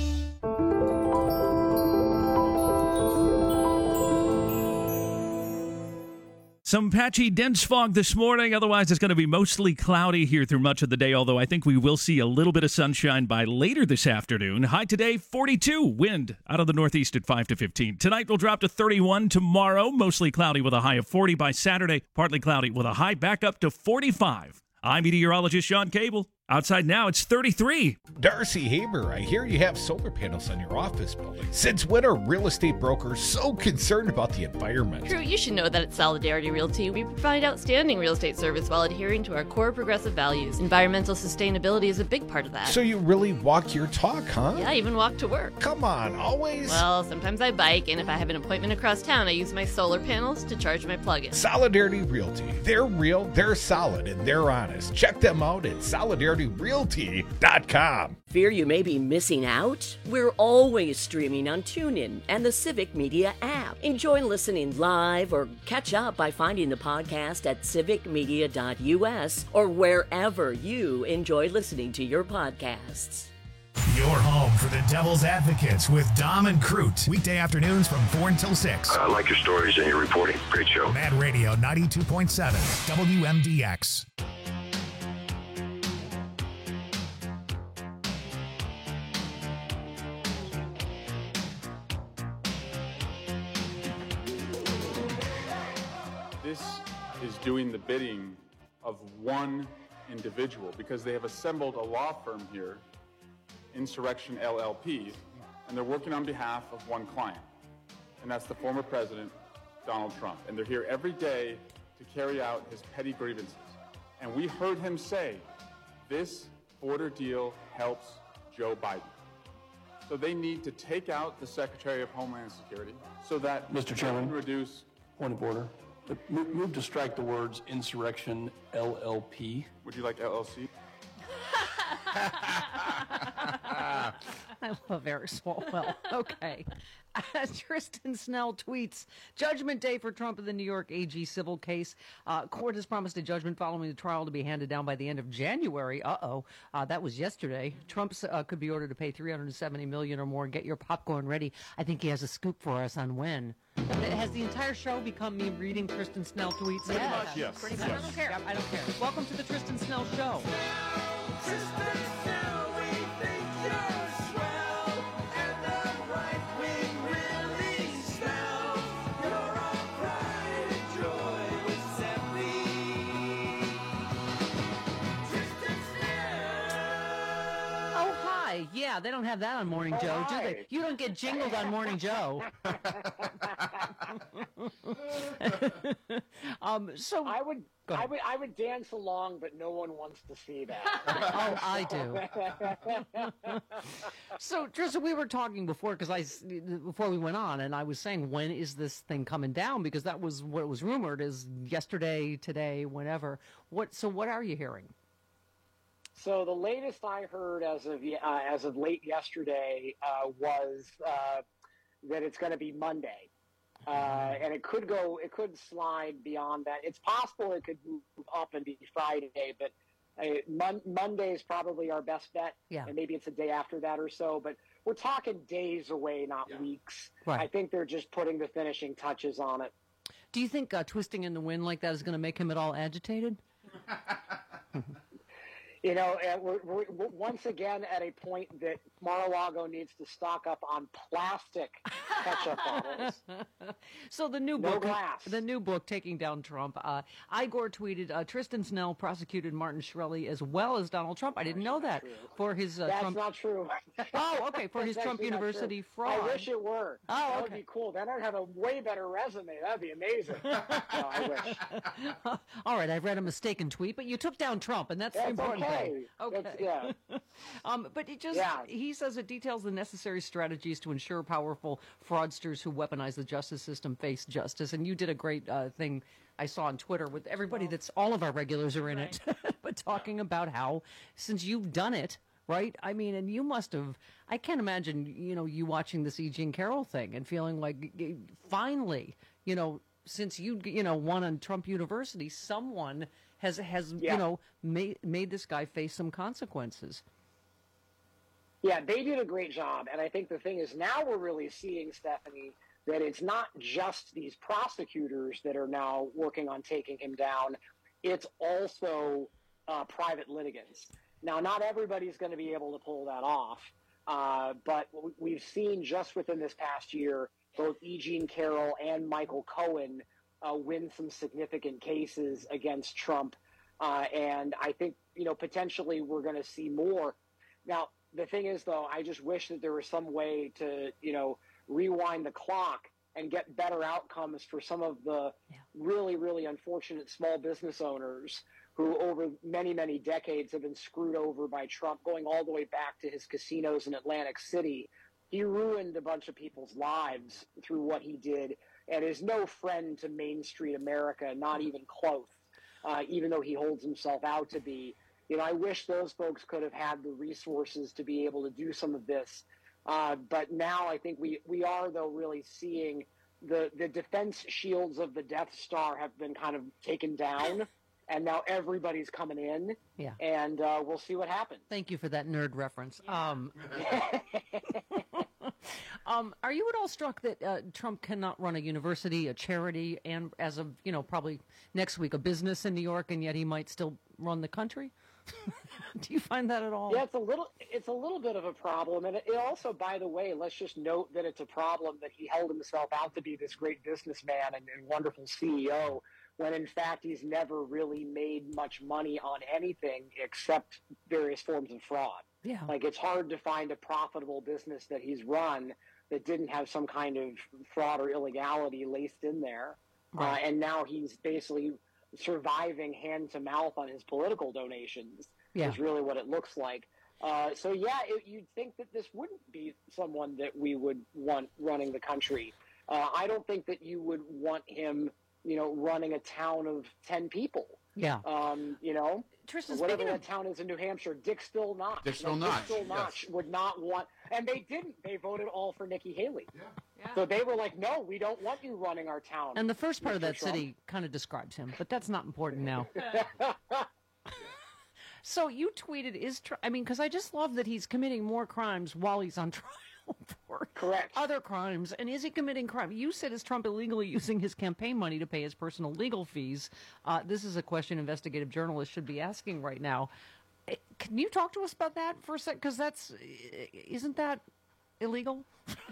Some patchy, dense fog this morning. Otherwise, it's going to be mostly cloudy here through much of the day, although I think we will see a little bit of sunshine by later this afternoon. High today, 42. Wind out of the northeast at 5 to 15. Tonight will drop to 31. Tomorrow, mostly cloudy with a high of 40. By Saturday, partly cloudy with a high back up to 45. I'm meteorologist Sean Cable. Outside now, it's 33. Darcy Haber, I hear you have solar panels on your office building. Since when are real estate brokers so concerned about the environment? Drew, you should know that at Solidarity Realty, we provide outstanding real estate service while adhering to our core progressive values. Environmental sustainability is a big part of that. So you really walk your talk, huh? Yeah, I even walk to work. Come on, always? Well, sometimes I bike, and if I have an appointment across town, I use my solar panels to charge my plug-in. Solidarity Realty. They're real, they're solid, and they're honest. Check them out at solidarityrealty.com. Fear you may be missing out? We're always streaming on TuneIn and the Civic Media app. Enjoy listening live or catch up by finding the podcast at civicmedia.us or wherever you enjoy listening to your podcasts. Your home for the Devil's Advocates with Dom and Crute. Weekday afternoons from 4 until 6. I like your stories and your reporting. Great show. Mad Radio 92.7 WMDX. this is doing the bidding of one individual, because they have assembled a law firm here, Insurrection LLP, and they're working on behalf of one client, and that's the former president, Donald Trump. And they're here every day to carry out his petty grievances. And we heard him say, this border deal helps Joe Biden. So they need to take out the Secretary of Homeland Security so that Mr. Chairman, can reduce... Point of order. Move to strike the words Insurrection LLP. Would you like LLC? I love Eric Swalwell. Okay. Tristan Snell tweets, Judgment Day for Trump in the New York AG civil case. Court has promised a judgment following the trial to be handed down by the end of January. That was yesterday. Trump could be ordered to pay $370 million or more. Get your popcorn ready. I think he has a scoop for us on when. Has the entire show become me reading Tristan Snell tweets? Pretty much, yes. Pretty much. Yes. I don't care. I don't care. Welcome to the Tristan Snell Show. Tristan Snell, we think you're swell, and the right wing really smells. You're our pride and joy with Seppi. Tristan Snell. Oh, hi. Yeah, they don't have that on Morning Joe, do they? You don't get jingled on Morning Joe. So I would dance along, but no one wants to see that. Oh, I do. So, Tristan, we were talking before before we went on, and I was saying, when is this thing coming down? Because that was what was rumored is yesterday, today, whenever. So what are you hearing? So the latest I heard as of late yesterday was that it's going to be Monday. And it could slide beyond that. It's possible it could move up and be Friday, but Monday is probably our best bet. Yeah. And maybe it's a day after that or so, but we're talking days away, not weeks. Right. I think they're just putting the finishing touches on it. Do you think twisting in the wind like that is going to make him at all agitated? You know, we're once again at a point that Mar-a-Lago needs to stock up on plastic ketchup bottles. So the new book, Taking Down Trump. Igor tweeted, Tristan Snell prosecuted Martin Shkreli as well as Donald Trump. I didn't know that. For his That's Trump... not true. Oh, okay, for his That's Trump actually not University true. fraud. I wish it were. Oh, that okay. would be cool. Then I'd have a way better resume. That'd be amazing. No, I wish. All right, I've read a mistaken tweet, but you took down Trump, and that's the important thing. Okay. But he says it details the necessary strategies to ensure powerful fraudsters who weaponize the justice system face justice. And you did a great thing I saw on Twitter with everybody all of our regulars are in it, but talking about how, since you've done it, right? I mean, and you must have, I can't imagine, you watching this E. Jean Carroll thing and feeling like, finally, since you won on Trump University, someone has made this guy face some consequences. Yeah, they did a great job. And I think the thing is, now we're really seeing, Stephanie, that it's not just these prosecutors that are now working on taking him down. It's also private litigants. Now, not everybody's going to be able to pull that off. But we've seen just within this past year, both E. Jean Carroll and Michael Cohen win some significant cases against Trump. And I think, potentially we're going to see more. Now, the thing is, though, I just wish that there was some way to, rewind the clock and get better outcomes for some of the really, really unfortunate small business owners who over many, many decades have been screwed over by Trump, going all the way back to his casinos in Atlantic City. He ruined a bunch of people's lives through what he did and is no friend to Main Street America, not even close, even though he holds himself out to be. I wish those folks could have had the resources to be able to do some of this. But now I think we are, though, really seeing the defense shields of the Death Star have been kind of taken down, and now everybody's coming in. Yeah. And we'll see what happens. Thank you for that nerd reference. Are you at all struck that Trump cannot run a university, a charity, and as of, probably next week, a business in New York, and yet he might still run the country? Do you find that at all? Yeah, it's a little bit of a problem. And it also, by the way, let's just note that it's a problem that he held himself out to be this great businessman and wonderful CEO when in fact he's never really made much money on anything except various forms of fraud. Yeah. Like, it's hard to find a profitable business that he's run that didn't have some kind of fraud or illegality laced in there. Right. And now he's basically surviving hand to mouth on his political donations, is really what it looks like. So, you'd think that this wouldn't be someone that we would want running the country. I don't think that you would want him, running a town of 10 people. Yeah. Tristan, whatever that town is in New Hampshire, Dixville Notch. Dixville Notch, Dixville Notch would not want, and they didn't. They voted all for Nikki Haley. Yeah. So they were like, no, we don't want you running our town. And the first part of Mr. that Trump. city kind of describes him, but that's not important now. So you tweeted, because I just love that he's committing more crimes while he's on trial for other crimes. And is he committing crime? You said, is Trump illegally using his campaign money to pay his personal legal fees? This is a question investigative journalists should be asking right now. Can you talk to us about that for a sec? Because isn't that illegal?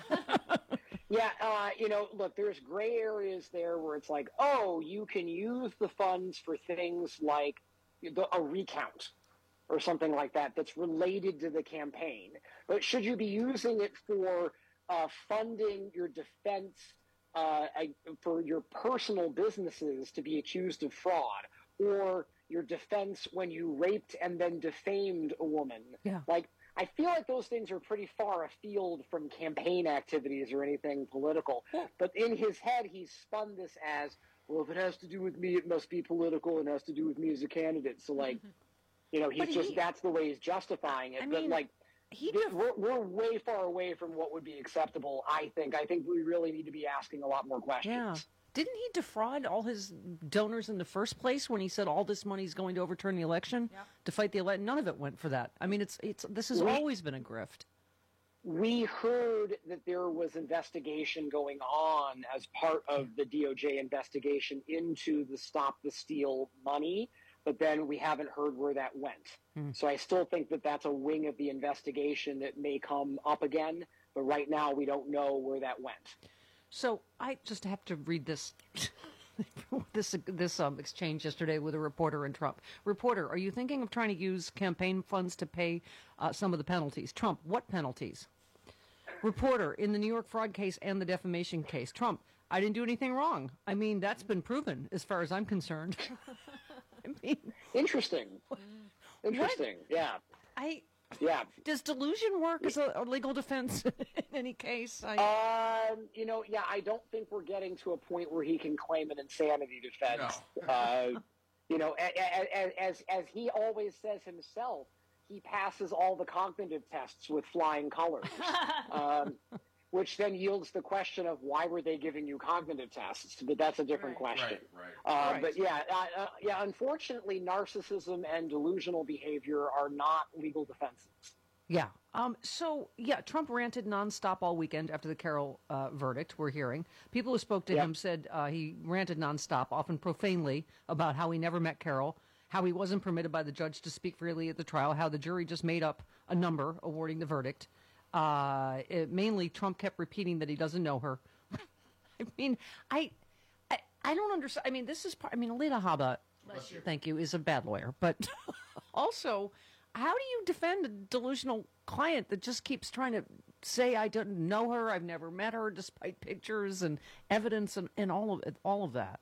Yeah, look, there's gray areas there where it's like, oh, you can use the funds for things like a recount or something like that that's related to the campaign. But should you be using it for funding your defense for your personal businesses to be accused of fraud, or your defense when you raped and then defamed a woman? Yeah. Like, I feel like those things are pretty far afield from campaign activities or anything political. But in his head, he's spun this as, well, if it has to do with me, it must be political, and it has to do with me as a candidate. So, like, that's the way he's justifying it. We're way far away from what would be acceptable, I think. I think we really need to be asking a lot more questions. Yeah. Didn't he defraud all his donors in the first place when he said all this money is going to overturn the election to fight the election? None of it went for that. I mean, this has always been a grift. We heard that there was investigation going on as part of the DOJ investigation into the Stop the Steal money, but then we haven't heard where that went. So I still think that that's a wing of the investigation that may come up again, but right now we don't know where that went. So I just have to read this this exchange yesterday with a reporter and Trump. Reporter, are you thinking of trying to use campaign funds to pay some of the penalties? Trump, what penalties? Reporter, in the New York fraud case and the defamation case. Trump, I didn't do anything wrong. I mean, that's been proven as far as I'm concerned. Interesting. Yeah. Does delusion work as a legal defense in any case? I don't think we're getting to a point where he can claim an insanity defense. No. As he always says himself, he passes all the cognitive tests with flying colors, which then yields the question of why were they giving you cognitive tests? But that's a different question. Right. But unfortunately, narcissism and delusional behavior are not legal defenses. Yeah. Trump ranted nonstop all weekend after the Carroll verdict, we're hearing. People who spoke to him said he ranted nonstop, often profanely, about how he never met Carroll, how he wasn't permitted by the judge to speak freely at the trial, how the jury just made up a number awarding the verdict. Mainly, Trump kept repeating that he doesn't know her. I mean, I don't understand. I mean, this is part. I mean, Alina Habba, thank you, is a bad lawyer, but also, how do you defend a delusional client that just keeps trying to say I don't know her, I've never met her, despite pictures and evidence and all of that?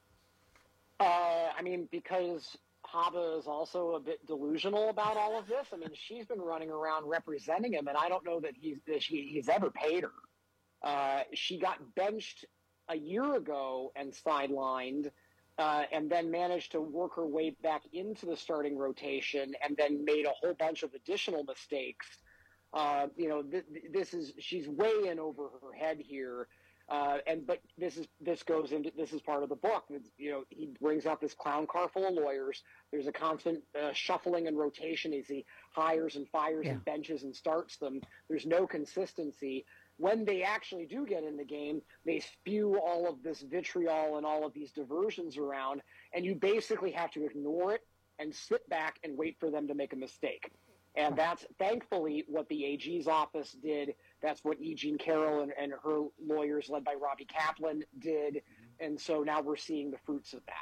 Because Habba is also a bit delusional about all of this. I mean, she's been running around representing him, and I don't know that he's ever paid her. She got benched a year ago and sidelined, and then managed to work her way back into the starting rotation, and then made a whole bunch of additional mistakes. She's way in over her head here. But this is part of the book. He brings out this clown car full of lawyers. There's a constant shuffling and rotation as he hires and fires and benches and starts them. There's no consistency. When they actually do get in the game, they spew all of this vitriol and all of these diversions around, and you basically have to ignore it and sit back and wait for them to make a mistake. And that's thankfully what the AG's office did. That's what E. Jean Carroll and her lawyers led by Robbie Kaplan did. And so now we're seeing the fruits of that.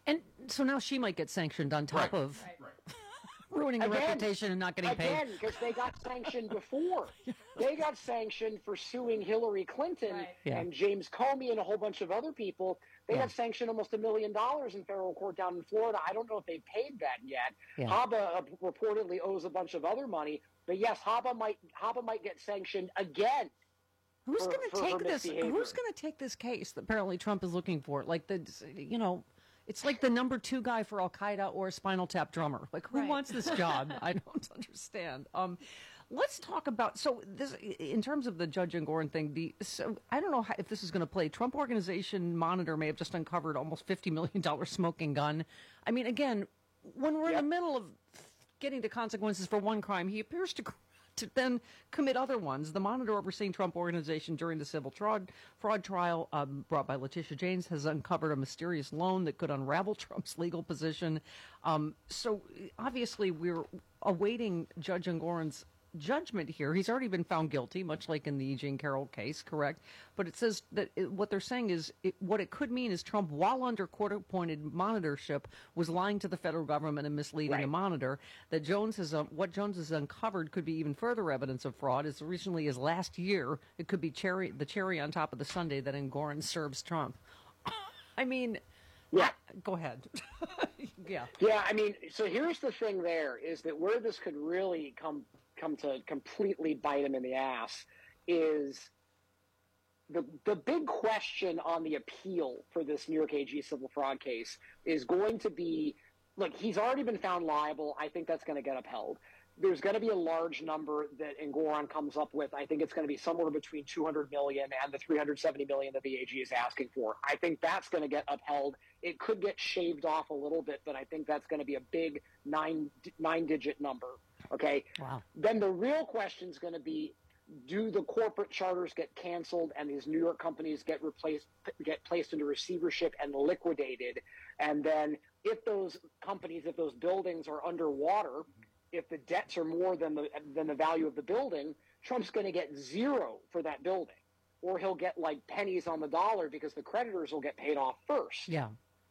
And so now she might get sanctioned on top of ruining her reputation and not getting paid. Again, because they got sanctioned before. They got sanctioned for suing Hillary Clinton and James Comey and a whole bunch of other people. They got sanctioned almost $1 million in federal court down in Florida. I don't know if they paid that yet. Haba reportedly owes a bunch of other money. But yes, Haba might get sanctioned again. Who's going to take this? Who's going to take this case that apparently Trump is looking for? Like it's like the number 2 guy for Al Qaeda or a Spinal Tap drummer. Like, who wants this job? I don't understand. Let's talk about this in terms of the Judge Engoron thing. I don't know if this is going to play. Trump Organization Monitor may have just uncovered almost $50 million smoking gun. I mean, again, when we're in the middle of getting to consequences for one crime, he appears to then commit other ones. The Monitor overseeing Trump Organization during the civil fraud trial brought by Letitia James has uncovered a mysterious loan that could unravel Trump's legal position. So obviously we're awaiting Judge Engoron's judgment here. He's already been found guilty, much like in the E. Jean Carroll case, correct? But it says that what they're saying is what it could mean is Trump, while under court-appointed monitorship, was lying to the federal government and misleading a monitor. That what Jones has uncovered could be even further evidence of fraud. As recently as last year, it could be the cherry on top of the sundae that Engoron serves Trump. I mean, go ahead. Yeah, I mean, so here's the thing there, is that where this could really come to completely bite him in the ass is the big question on the appeal for this New York AG civil fraud case is going to be, look, he's already been found liable. I think that's going to get upheld. There's going to be a large number that Engoron comes up with. I think it's going to be somewhere between $200 million and the $370 million that the AG is asking for. I think that's going to get upheld. It could get shaved off a little bit, but I think that's going to be a big nine-digit number. Okay. Wow. Then the real question is going to be, do the corporate charters get canceled and these New York companies get placed into receivership and liquidated? And then if those companies, if those buildings are underwater, if the debts are more than the value of the building, Trump's going to get zero for that building, or he'll get like pennies on the dollar because the creditors will get paid off first. Yeah.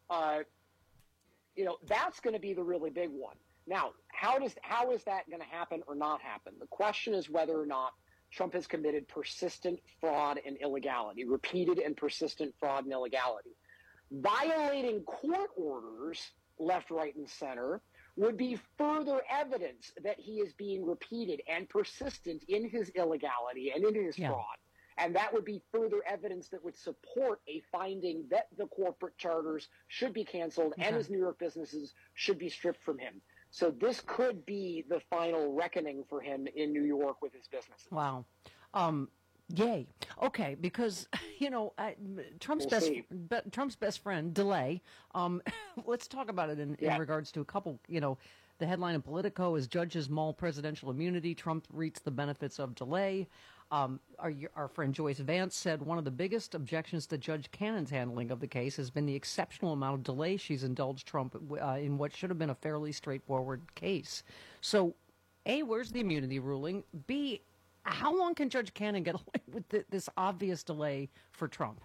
That's going to be the really big one. Now, how is that going to happen or not happen? The question is whether or not Trump has committed persistent fraud and illegality, repeated and persistent fraud and illegality. Violating court orders, left, right, and center, would be further evidence that he is being repeated and persistent in his illegality and in his fraud. And that would be further evidence that would support a finding that the corporate charters should be canceled and his New York businesses should be stripped from him. So this could be the final reckoning for him in New York with his businesses. Wow. Yay. Okay, because, Trump's best friend, DeLay, let's talk about it in regards to a couple, the headline in Politico is Judges Mull Presidential Immunity. Trump reaps the benefits of delay. Our friend Joyce Vance said one of the biggest objections to Judge Cannon's handling of the case has been the exceptional amount of delay she's indulged Trump in what should have been a fairly straightforward case. So, A, where's the immunity ruling? B, how long can Judge Cannon get away with this obvious delay for Trump?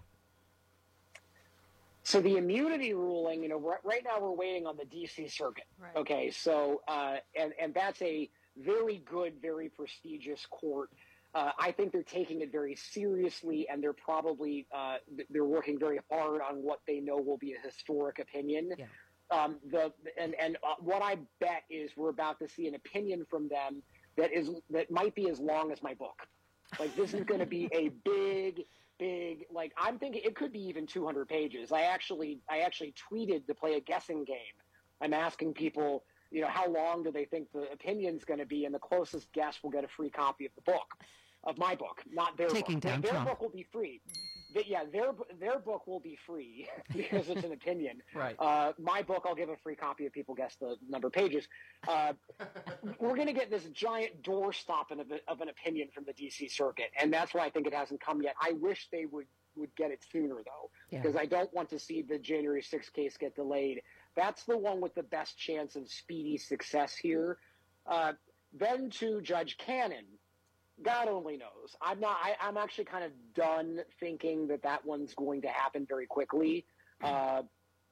So the immunity ruling, right now we're waiting on the D.C. Circuit. Right. Okay, so and that's a very good, very prestigious court. I think they're taking it very seriously, and they're probably they're working very hard on what they know will be a historic opinion. Yeah. What I bet is we're about to see an opinion from them that might be as long as my book. Like, this is going to be a big, like, I'm thinking it could be even 200 pages. I actually tweeted to play a guessing game. I'm asking people, how long do they think the opinion's going to be, and the closest guess will get a free copy of the book, of my book, not their Taking book. Down Their Trump. book will be free. Their book will be free because it's an opinion. Right. My book, I'll give a free copy if people guess the number of pages. We're going to get this giant doorstop of an opinion from the D.C. Circuit, and that's why I think it hasn't come yet. I wish they would get it sooner, though, because I don't want to see the January 6th case get delayed. That's the one with the best chance of speedy success here. Then to Judge Cannon. God only knows. I'm actually kind of done thinking that one's going to happen very quickly.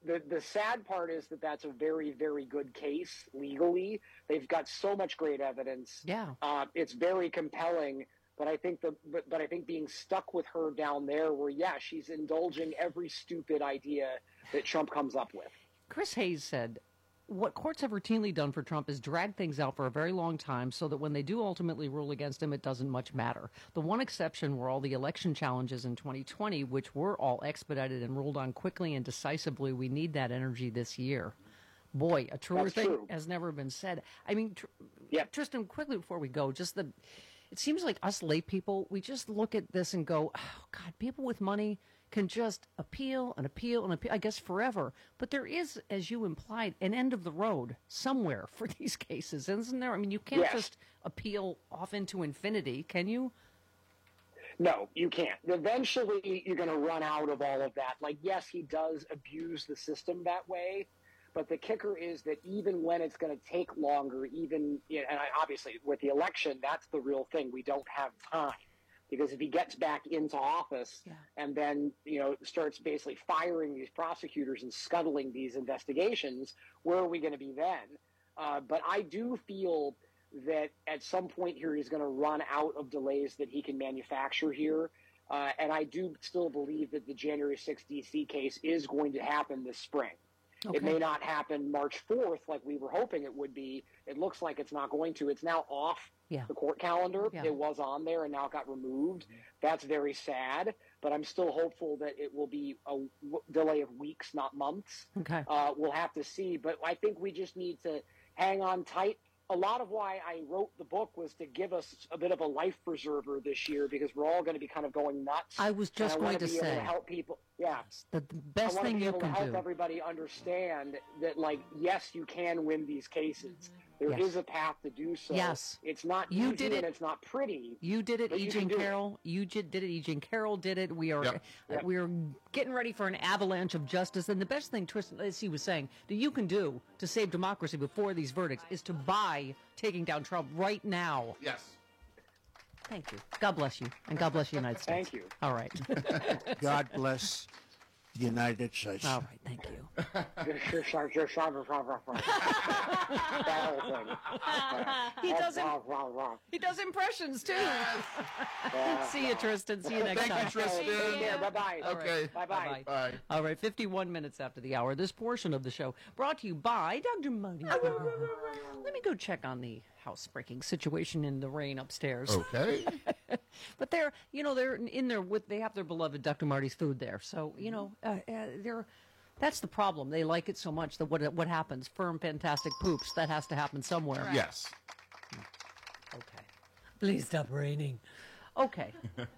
the sad part is that that's a very, very good case legally. They've got so much great evidence. Yeah. It's very compelling. But I think but I think being stuck with her down there, where she's indulging every stupid idea that Trump comes up with. Chris Hayes said, what courts have routinely done for Trump is drag things out for a very long time so that when they do ultimately rule against him, it doesn't much matter. The one exception were all the election challenges in 2020, which were all expedited and ruled on quickly and decisively. We need that energy this year. Boy, a truer thing has never been said. I mean, Tristan, quickly before we go, it seems like us lay people, we just look at this and go, oh, God, people with money can just appeal and appeal and appeal, I guess, forever. But there is, as you implied, an end of the road somewhere for these cases, isn't there? I mean, you can't just appeal off into infinity, can you? No, you can't. Eventually, you're going to run out of all of that. Like, yes, he does abuse the system that way. But the kicker is that even when it's going to take longer, and obviously with the election, that's the real thing. We don't have time, because if he gets back into office and then, starts basically firing these prosecutors and scuttling these investigations, where are we going to be then? But I do feel that at some point here, he's going to run out of delays that he can manufacture here. And I do still believe that the January 6th DC case is going to happen this spring. Okay. It may not happen March 4th like we were hoping it would be. It looks like it's not going to. It's now off the court calendar. Yeah. It was on there and now it got removed. That's very sad, but I'm still hopeful that it will be a delay of weeks, not months. Okay. We'll have to see, but I think we just need to hang on tight. A lot of why I wrote the book was to give us a bit of a life preserver this year, because we're all going to be kind of going nuts. I was just going to say, help people. Yeah, the best thing you can do. I want to be able to help everybody understand that, like, yes, you can win these cases. There is a path to do so. Yes, it's not easy and it's not pretty. You did it, E. Jean Carroll. You did it. E. Jean Carroll did it. We are we are getting ready for an avalanche of justice. And the best thing, Tristan, as he was saying, that you can do to save democracy before these verdicts is to buy taking down Trump right now. Yes. Thank you. God bless you, and God bless the United States. Thank you. All right. God bless the United States. All right, thank you. He does impressions too. See you, Tristan. See you next time. Thank you, Tristan. Yeah, bye-bye. Okay. Bye-bye. Bye. All right, 51 minutes after the hour. This portion of the show brought to you by Dr. Marty. Let me go check on the housebreaking situation in the rain upstairs. Okay. But they're in there they have their beloved Dr. Marty's food there. So, that's the problem. They like it so much that what happens? Firm, fantastic poops. That has to happen somewhere. Yes. Okay. Please stop raining. Okay.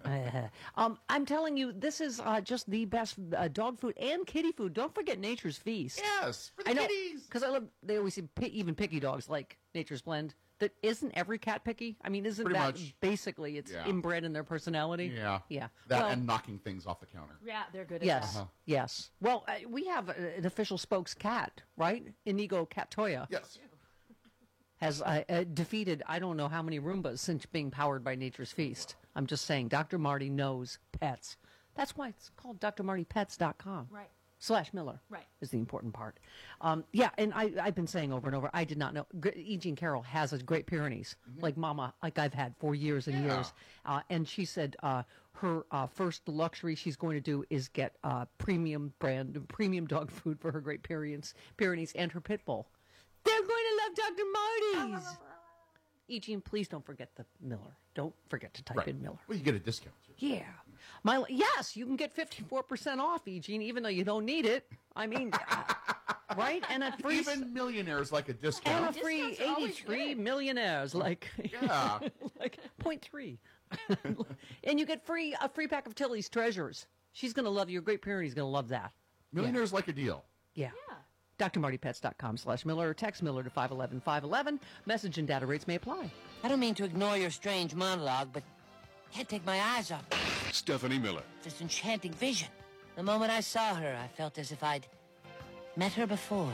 I'm telling you, this is just the best dog food and kitty food. Don't forget Nature's Feast. Yes, for the kitties. Because they always say even picky dogs like Nature's Blend. That isn't every cat picky? I mean, isn't Pretty that much. Basically it's inbred in their personality? Yeah. Yeah. That and knocking things off the counter. Yeah, they're good at Yes. that. Yes. Well, we have an official spokes cat, right? Inigo Catoya. Yes. Has defeated I don't know how many Roombas since being powered by Nature's Feast. I'm just saying, Dr. Marty knows pets. That's why it's called drmartypets.com. Right. /Miller. Right. Is the important part. Yeah, and I've been saying over and over, I did not know. E. Jean Carroll has a Great Pyrenees, like Mama, like I've had for years and years. And she said her first luxury she's going to do is get premium dog food for her Great Pyrenees and her pit bull. They're going to love Dr. Marty's. E. Jean, please don't forget the Miller. Don't forget to type in Miller. Well, you get a discount. Yeah. Yes, you can get 54% off, E. Jean, even though you don't need it. I mean, right? And a free... Even millionaires like a discount. And a free 83 millionaires, like... Yeah. like 0.3. And you get a free pack of Tilly's Treasures. She's going to love you. Great Pyrenees going to love that. Millionaires like a deal. Yeah. drmartypets.com/Miller or text Miller to 511-511. Message and data rates may apply. I don't mean to ignore your strange monologue, but can't take my eyes off Stephanie Miller. this enchanting vision. The moment I saw her, I felt as if I'd met her before.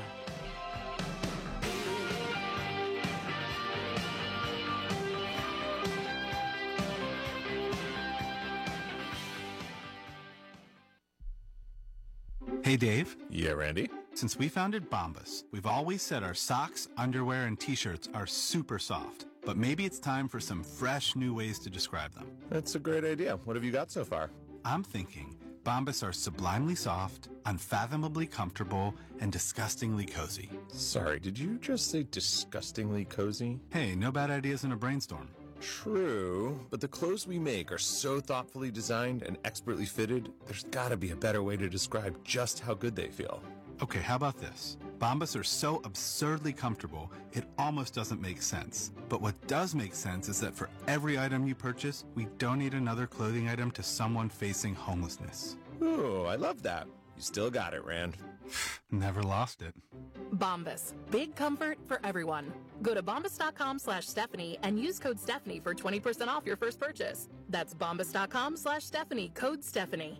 Hey, Dave. Yeah, Randy. Since we founded Bombas, we've always said our socks, underwear, and t-shirts are super soft. But maybe it's time for some fresh new ways to describe them. That's a great idea. What have you got so far? I'm thinking Bombas are sublimely soft, unfathomably comfortable, and disgustingly cozy. Sorry, did you just say disgustingly cozy? Hey, no bad ideas in a brainstorm. True, but the clothes we make are so thoughtfully designed and expertly fitted, there's gotta be a better way to describe just how good they feel. Okay, how about this? Bombas are so absurdly comfortable, it almost doesn't make sense. But what does make sense is that for every item you purchase, we donate another clothing item to someone facing homelessness. Ooh, I love that. You still got it, Rand. Never lost it. Bombas. Big comfort for everyone. Go to bombas.com/Stephanie and use code Stephanie for 20% off your first purchase. That's bombas.com/Stephanie, code Stephanie.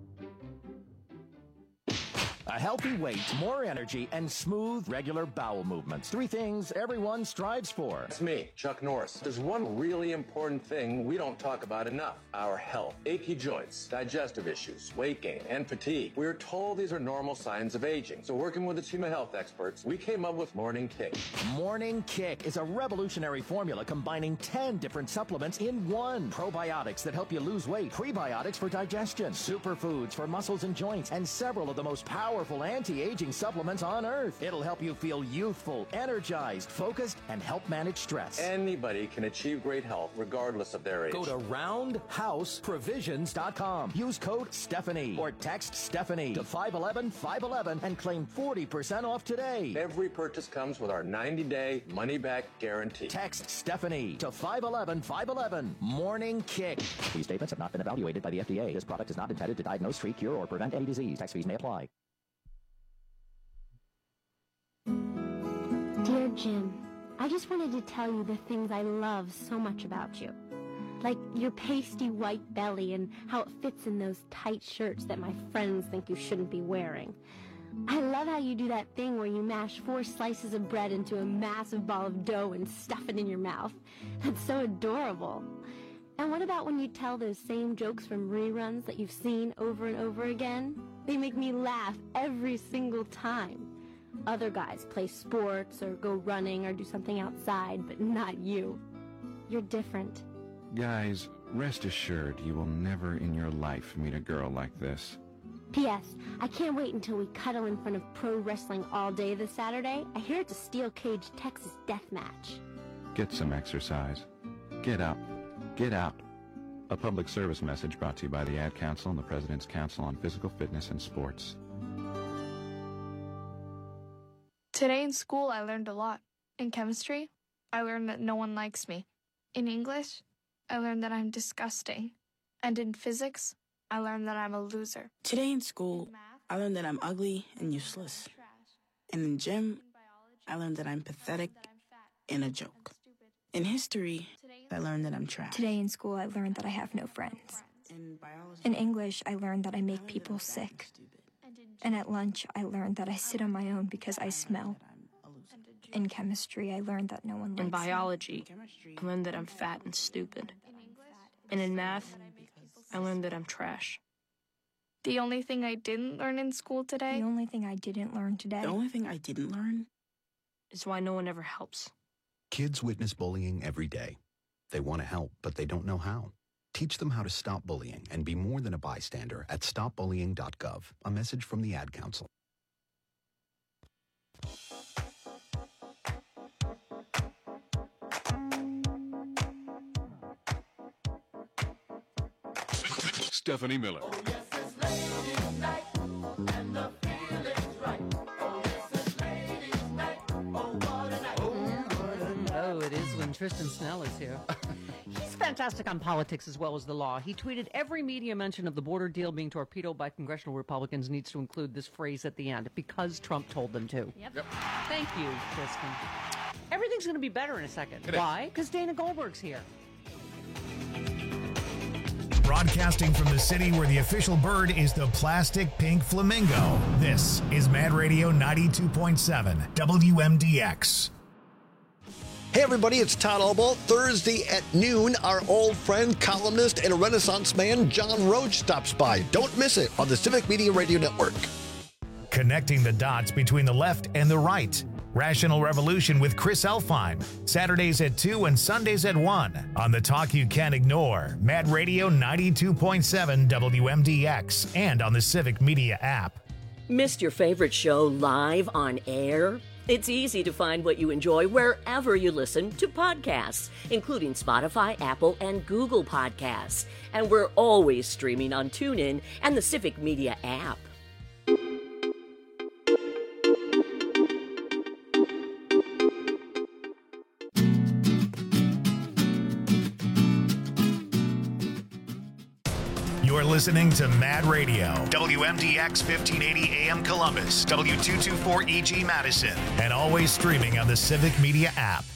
A healthy weight, more energy, and smooth, regular bowel movements. 3 things everyone strives for. It's me, Chuck Norris. There's one really important thing we don't talk about enough: our health. Achy joints, digestive issues, weight gain, and fatigue. We're told these are normal signs of aging. So working with a team of health experts, we came up with Morning Kick. Morning Kick is a revolutionary formula combining 10 different supplements in one. Probiotics that help you lose weight, prebiotics for digestion, superfoods for muscles and joints, and several of the most powerful anti-aging supplements on earth. It'll help you feel youthful, energized, focused, and help manage stress. Anybody can achieve great health regardless of their age. Go to roundhouseprovisions.com. Use code Stephanie or text Stephanie to 511-511 and claim 40% off today. Every purchase comes with our 90-day money-back guarantee. Text Stephanie to 511-511. Morning Kick. These statements have not been evaluated by the FDA. This product is not intended to diagnose, treat, cure, or prevent any disease. Tax fees may apply. Dear Jim, I just wanted to tell you the things I love so much about you. Like your pasty white belly and how it fits in those tight shirts that my friends think you shouldn't be wearing. I love how you do that thing where you mash 4 slices of bread into a massive ball of dough and stuff it in your mouth. That's so adorable. And what about when you tell those same jokes from reruns that you've seen over and over again? They make me laugh every single time. Other guys play sports or go running or do something outside, but not you. You're different. Guys, rest assured you will never in your life meet a girl like this. P.S. I can't wait until we cuddle in front of pro wrestling all day this Saturday. I hear it's a steel cage Texas death match. Get some exercise. Get up. Get out. A public service message brought to you by the Ad Council and the President's Council on Physical Fitness and Sports. Today in school, I learned a lot. In chemistry, I learned that no one likes me. In English, I learned that I'm disgusting. And in physics, I learned that I'm a loser. Today in school, I learned that I'm ugly and useless. And in gym, I learned that I'm pathetic and a joke. In history, I learned that I'm trash. Today in school, I learned that I have no friends. In English, I learned that I make people sick. And at lunch, I learned that I sit on my own because I smell. In chemistry, I learned that no one likes me. In biology, I learned that I'm fat and stupid. And in math, I learned that I'm trash. The only thing I didn't learn in school today? The only thing I didn't learn today. The only thing I didn't learn is why no one ever helps. Kids witness bullying every day. They want to help, but they don't know how. Teach them how to stop bullying and be more than a bystander at stopbullying.gov. A message from the Ad Council. Stephanie Miller. Oh, it is when Tristan Snell is here. He's fantastic on politics as well as the law. He tweeted, every media mention of the border deal being torpedoed by congressional Republicans needs to include this phrase at the end, because Trump told them to. Yep. Thank you, Tristan. Everything's going to be better in a second. Why? Because Dana Goldberg's here. Broadcasting from the city where the official bird is the plastic pink flamingo, this is Mad Radio 92.7 WMDX. Hey everybody, it's Todd Albaugh. Thursday at noon, our old friend, columnist, and Renaissance man John Roach stops by. Don't miss it on the Civic Media Radio Network. Connecting the dots between the left and the right. Rational Revolution with Chris Elfheim, Saturdays at 2 and Sundays at 1 on the talk you can't ignore, Mad Radio 92.7 WMDX, and on the Civic Media app. Missed your favorite show live on air? It's easy to find what you enjoy wherever you listen to podcasts, including Spotify, Apple, and Google Podcasts. And we're always streaming on TuneIn and the Civic Media app. You're listening to Mad Radio, WMDX 1580 AM Columbus, W224EG Madison, and always streaming on the Civic Media app.